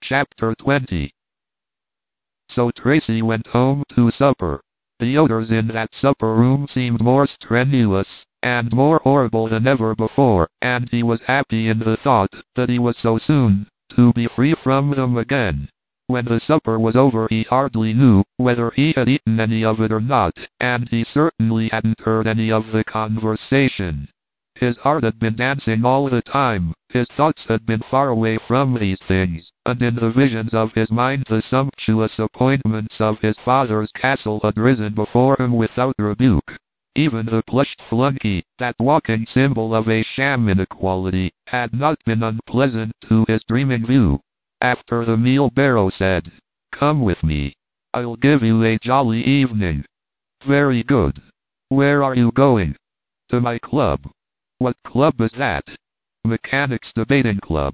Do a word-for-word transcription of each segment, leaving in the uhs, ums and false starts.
Chapter twenty. So Tracy went home to supper. The odors in that supper room seemed more strenuous, and more horrible than ever before, and he was happy in the thought that he was so soon to be free from them again. When the supper was over he hardly knew whether he had eaten any of it or not, and he certainly hadn't heard any of the conversation. His heart had been dancing all the time, his thoughts had been far away from these things, and in the visions of his mind the sumptuous appointments of his father's castle had risen before him without rebuke. Even the plushed flunky, that walking symbol of a sham inequality, had not been unpleasant to his dreaming view. After the meal Barrow said, "Come with me. I'll give you a jolly evening." "Very good. Where are you going?" "To my club." "What club is that?" "Mechanics' Debating Club."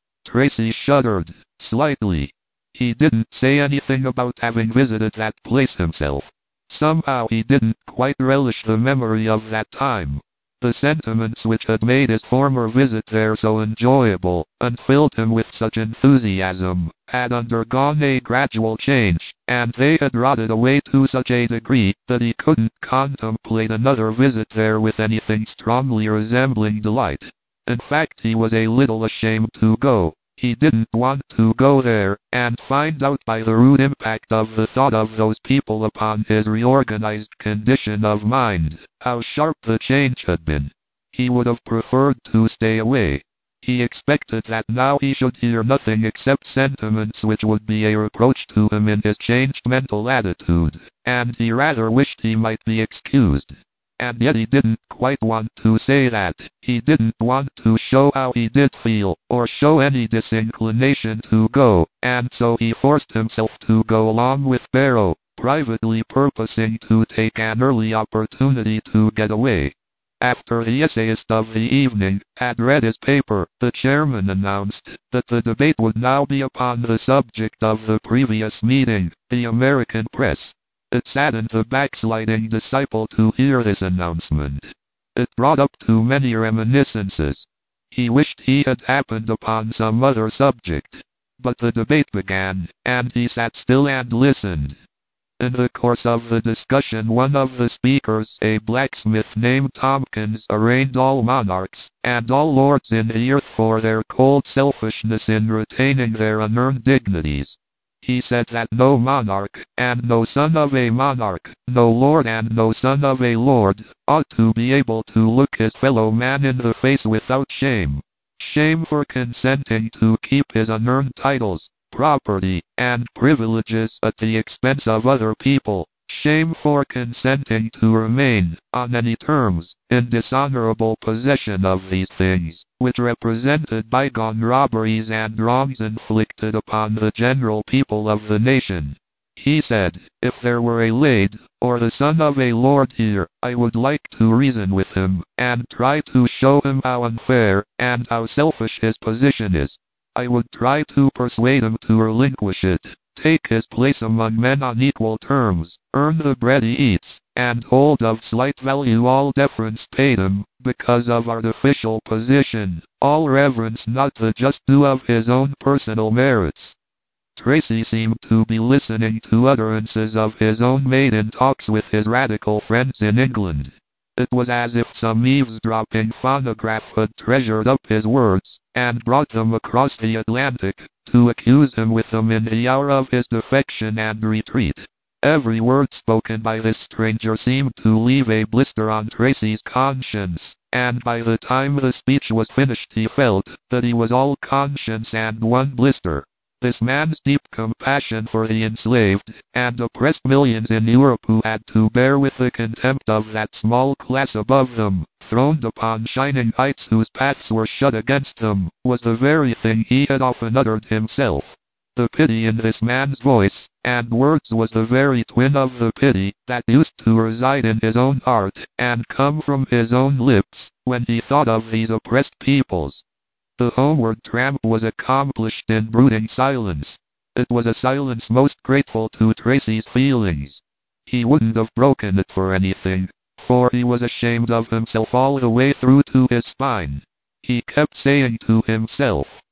Tracy shuddered slightly. He didn't say anything about having visited that place himself. Somehow he didn't quite relish the memory of that time. The sentiments which had made his former visit there so enjoyable, and filled him with such enthusiasm, had undergone a gradual change, and they had rotted away to such a degree that he couldn't contemplate another visit there with anything strongly resembling delight. In fact, he was a little ashamed to go. He didn't want to go there, and find out by the rude impact of the thought of those people upon his reorganized condition of mind, how sharp the change had been. He would have preferred to stay away. He expected that now he should hear nothing except sentiments which would be a reproach to him in his changed mental attitude, and he rather wished he might be excused. And yet he didn't quite want to say that. He didn't want to show how he did feel, or show any disinclination to go, and so he forced himself to go along with Barrow, privately purposing to take an early opportunity to get away. After the essayist of the evening had read his paper, the chairman announced that the debate would now be upon the subject of the previous meeting, the American press. It saddened the backsliding disciple to hear this announcement. It brought up too many reminiscences. He wished he had happened upon some other subject. But the debate began, and he sat still and listened. In the course of the discussion one of the speakers, a blacksmith named Tompkins, arraigned all monarchs and all lords in the earth for their cold selfishness in retaining their unearned dignities. He said that no monarch, and no son of a monarch, no lord and no son of a lord, ought to be able to look his fellow man in the face without shame. Shame for consenting to keep his unearned titles, property, and privileges at the expense of other people. Shame for consenting to remain, on any terms, in dishonorable possession of these things, which represented bygone robberies and wrongs inflicted upon the general people of the nation. He said, "If there were a lord, or the son of a lord here, I would like to reason with him, and try to show him how unfair, and how selfish his position is. I would try to persuade him to relinquish it, take his place among men on equal terms, earn the bread he eats, and hold of slight value all deference paid him, because of artificial position, all reverence not the just due of his own personal merits." Tracy seemed to be listening to utterances of his own made in talks with his radical friends in England. It was as if some eavesdropping phonograph had treasured up his words, and brought them across the Atlantic, to accuse him with them in the hour of his defection and retreat. Every word spoken by this stranger seemed to leave a blister on Tracy's conscience, and by the time the speech was finished he felt that he was all conscience and one blister. This man's deep compassion for the enslaved and oppressed millions in Europe who had to bear with the contempt of that small class above them, throned upon shining heights whose paths were shut against them, was the very thing he had often uttered himself. The pity in this man's voice and words was the very twin of the pity that used to reside in his own heart and come from his own lips when he thought of these oppressed peoples. The homeward tramp was accomplished in brooding silence. It was a silence most grateful to Tracy's feelings. He wouldn't have broken it for anything, for he was ashamed of himself all the way through to his spine. He kept saying to himself,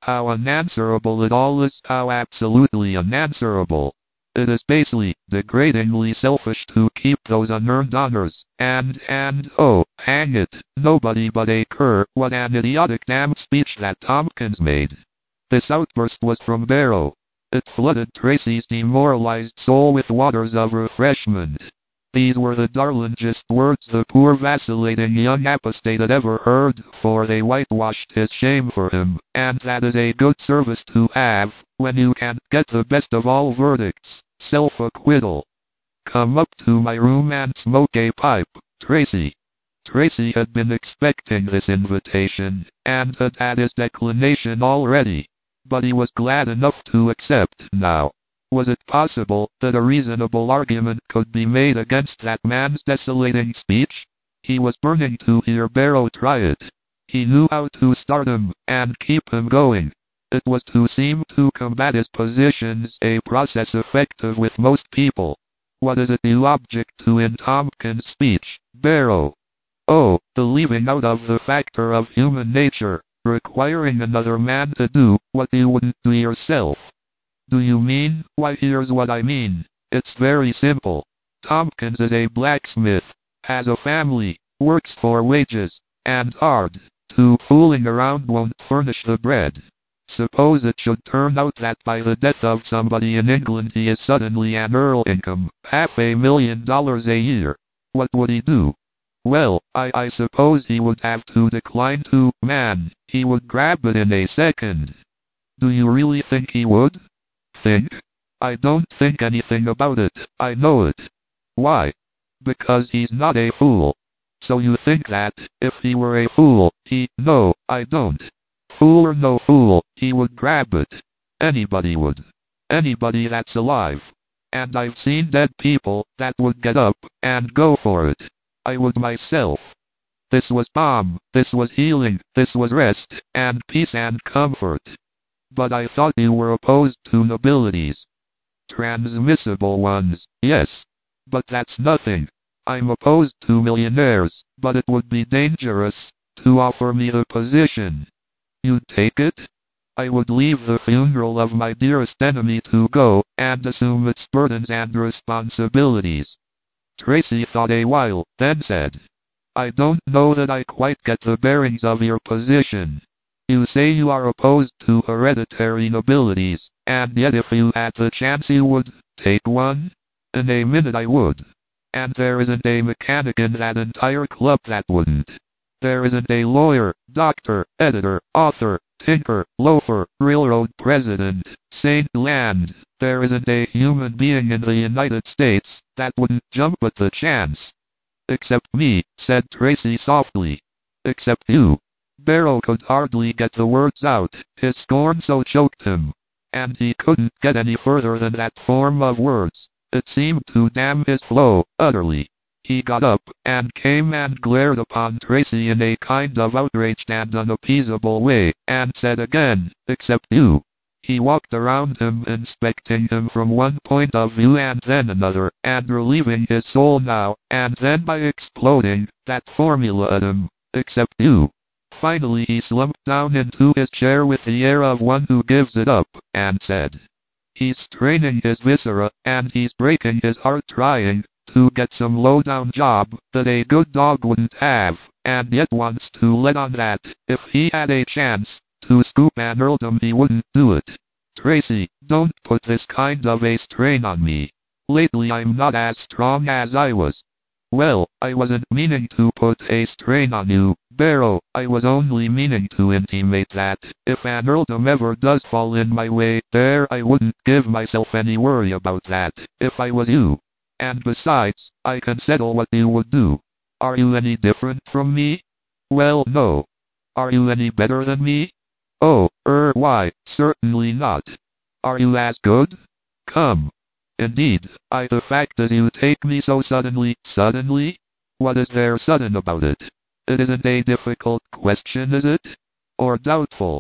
How unanswerable it all is, how absolutely unanswerable. It is basely, degradingly selfish to keep those unearned honors, and, and, oh, hang it, nobody but a cur, what an idiotic damned speech that Tompkins made. This outburst was from Barrow. It flooded Tracy's demoralized soul with waters of refreshment. These were the darlingest words the poor vacillating young apostate had ever heard, for they whitewashed his shame for him, and that is a good service to have, when you can't get the best of all verdicts, self-acquittal. Come up to my room and smoke a pipe, Tracy. Tracy had been expecting this invitation, and had had his declination already. But he was glad enough to accept now. Was it possible that a reasonable argument could be made against that man's desolating speech? He was burning to hear Barrow try it. He knew how to start him, and keep him going. It was to seem to combat his positions a process effective with most people. What is it you object to in Tompkins' speech, Barrow? Oh, the leaving out of the factor of human nature, requiring another man to do what you wouldn't do yourself. Do you mean? Why, here's what I mean. It's very simple. Tompkins is a blacksmith, has a family, works for wages, and hard. To fooling around won't furnish the bread. Suppose it should turn out that by the death of somebody in England he is suddenly an earl income, half a million dollars a year. What would he do? Well, I, I suppose he would have to decline to, man, he would grab it in a second. Do you really think he would? Think? I don't think anything about it, I know it. Why? Because he's not a fool. So you think that, if he were a fool, he, no, I don't. Fool or no fool, he would grab it. Anybody would. Anybody that's alive. And I've seen dead people that would get up and go for it. I would myself. This was balm, this was healing, this was rest, and peace and comfort. But I thought you were opposed to nobilities. Transmissible ones, yes. But that's nothing. I'm opposed to millionaires, but it would be dangerous to offer me the position. You'd take it? I would leave the funeral of my dearest enemy to go, and assume its burdens and responsibilities. Tracy thought a while, then said, I don't know that I quite get the bearings of your position. You say you are opposed to hereditary nobilities, and yet if you had the chance you would take one? In a minute I would. And there isn't a mechanic in that entire club that wouldn't. There isn't a lawyer, doctor, editor, author, tinker, loafer, railroad president, saint land. There isn't a human being in the United States that wouldn't jump at the chance. Except me, said Tracy softly. Except you. Barrow could hardly get the words out, his scorn so choked him. And he couldn't get any further than that form of words. It seemed to dam his flow, utterly. He got up, and came and glared upon Tracy in a kind of outraged and unappeasable way, and said again, except you. He walked around him, inspecting him from one point of view and then another, and relieving his soul now, and then by exploding that formula at him, except you. Finally he slumped down into his chair with the air of one who gives it up, and said, he's straining his viscera, and he's breaking his heart trying to get some low-down job that a good dog wouldn't have, and yet wants to let on that, if he had a chance to scoop an earldom he wouldn't do it. Tracy, don't put this kind of a strain on me. Lately I'm not as strong as I was. Well, I wasn't meaning to put a strain on you, Barrow. I was only meaning to intimate that, if an earldom ever does fall in my way, there I wouldn't give myself any worry about that, if I was you. And besides, I can settle what you would do. Are you any different from me? Well, no. Are you any better than me? Oh, er, why, certainly not. Are you as good? Come. Indeed, I the fact that you take me so suddenly, suddenly? What is there sudden about it? It isn't a difficult question, is it? Or doubtful?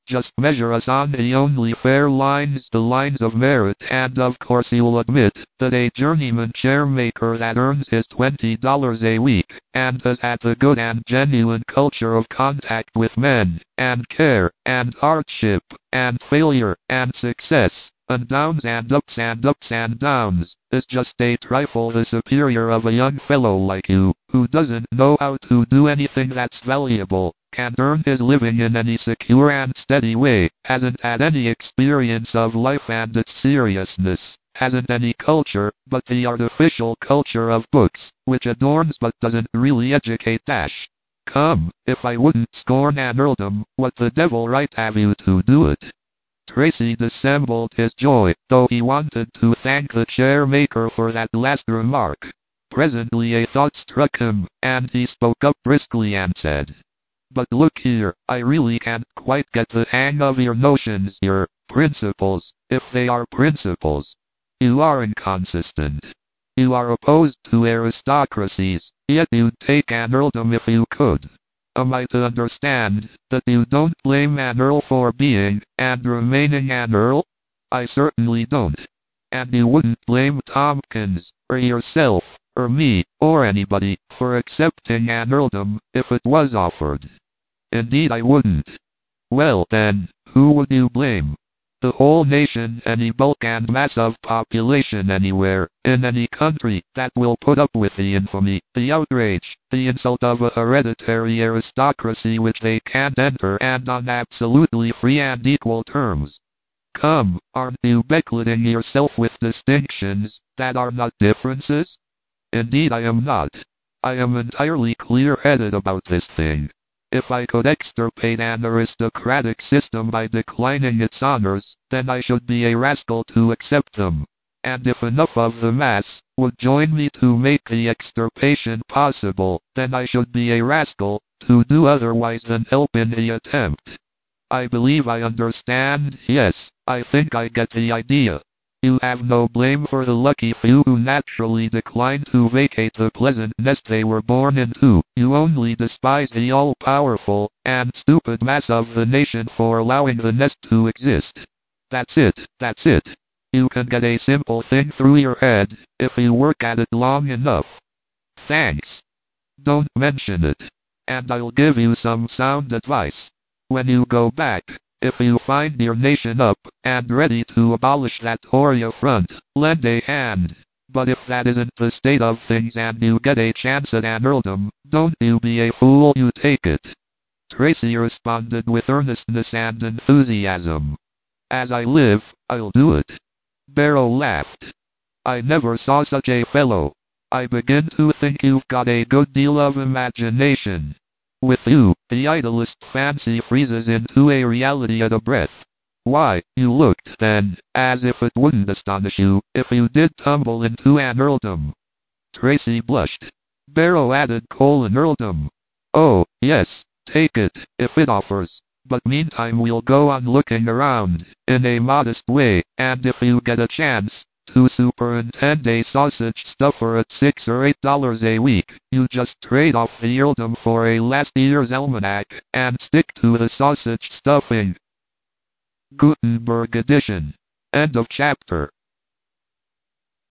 Just measure us on the only fair lines, the lines of merit, and of course you'll admit that a journeyman chairmaker that earns his twenty dollars a week, and has had the good and genuine culture of contact with men, and care, and hardship, and failure, and success, and downs and ups and ups and downs, is just a trifle the superior of a young fellow like you, who doesn't know how to do anything that's valuable, can't earn his living in any secure and steady way, hasn't had any experience of life and its seriousness, hasn't any culture, but the artificial culture of books, which adorns but doesn't really educate dash. Come, if I wouldn't scorn an earldom, what the devil right have you to do it? Tracy dissembled his joy, though he wanted to thank the chairmaker for that last remark. Presently a thought struck him, and he spoke up briskly and said, "But look here, I really can't quite get the hang of your notions, your principles, if they are principles. You are inconsistent. You are opposed to aristocracies, yet you'd take an earldom if you could. Am I to understand that you don't blame an earl for being, and remaining an earl? I certainly don't. And you wouldn't blame Tompkins, or yourself, or me, or anybody, for accepting an earldom, if it was offered." "Indeed I wouldn't." "Well then, who would you blame? The whole nation, any bulk and mass of population anywhere, in any country, that will put up with the infamy, the outrage, the insult of a hereditary aristocracy which they can't enter, and on absolutely free and equal terms. Come, aren't you beclouding yourself with distinctions that are not differences?" "Indeed I am not. I am entirely clear-headed about this thing. If I could extirpate an aristocratic system by declining its honors, then I should be a rascal to accept them. And if enough of the mass would join me to make the extirpation possible, then I should be a rascal to do otherwise than help in the attempt. I believe I understand, yes, I think I get the idea. You have no blame for the lucky few who naturally decline to vacate the pleasant nest they were born into. You only despise the all-powerful and stupid mass of the nation for allowing the nest to exist. That's it, that's it. You can get a simple thing through your head, if you work at it long enough." "Thanks. Don't mention it. And I'll give you some sound advice. When you go back, if you find your nation up, and ready to abolish that Tory front, lend a hand. But if that isn't the state of things and you get a chance at an earldom, don't you be a fool, you take it." Tracy responded with earnestness and enthusiasm. "As I live, I'll do it." Barrow laughed. "I never saw such a fellow. I begin to think you've got a good deal of imagination. With you, the idlest fancy freezes into a reality at a breath. Why, you looked, then, as if it wouldn't astonish you, if you did tumble into an earldom." Tracy blushed. Barrow added, "Colon earldom. Oh, yes, take it, if it offers. But meantime we'll go on looking around, in a modest way, and if you get a chance to superintend a sausage stuffer at six or eight dollars a week, you just trade off the earldom for a last year's almanac, and stick to the sausage stuffing." Gutenberg edition. End of chapter.